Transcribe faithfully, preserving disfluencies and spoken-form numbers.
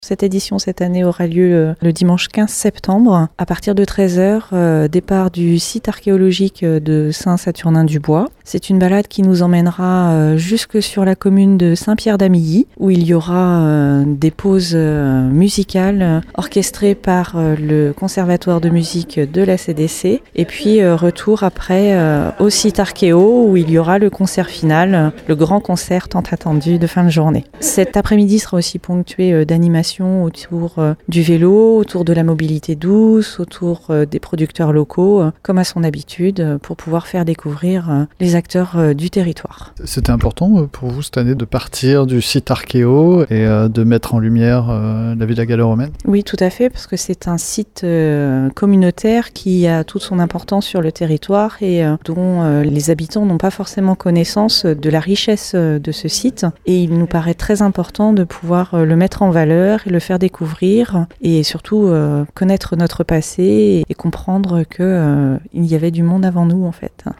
Cette édition cette année aura lieu le dimanche quinze septembre à partir de treize heures, euh, départ du site archéologique de Saint-Saturnin-du-Bois. C'est une balade qui nous emmènera euh, jusque sur la commune de Saint-Pierre-d'Amilly où il y aura euh, des pauses euh, musicales euh, orchestrées par euh, le Conservatoire de musique de la C D C et puis euh, retour après euh, au site archéo où il y aura le concert final, euh, le grand concert tant attendu de fin de journée. Cet après-midi sera aussi ponctué euh, d'animations autour euh, du vélo, autour de la mobilité douce, autour euh, des producteurs locaux, euh, comme à son habitude, euh, pour pouvoir faire découvrir euh, les acteurs euh, du territoire. C'était important pour vous cette année de partir du site archéo et euh, de mettre en lumière euh, la Villa gallo-romaine ? Oui, tout à fait, parce que c'est un site euh, communautaire qui a toute son importance sur le territoire et euh, dont euh, les habitants n'ont pas forcément connaissance de la richesse euh, de ce site. Et il nous paraît très important de pouvoir euh, le mettre en valeur et le faire découvrir et surtout euh, connaître notre passé et comprendre que euh, il y avait du monde avant nous en fait.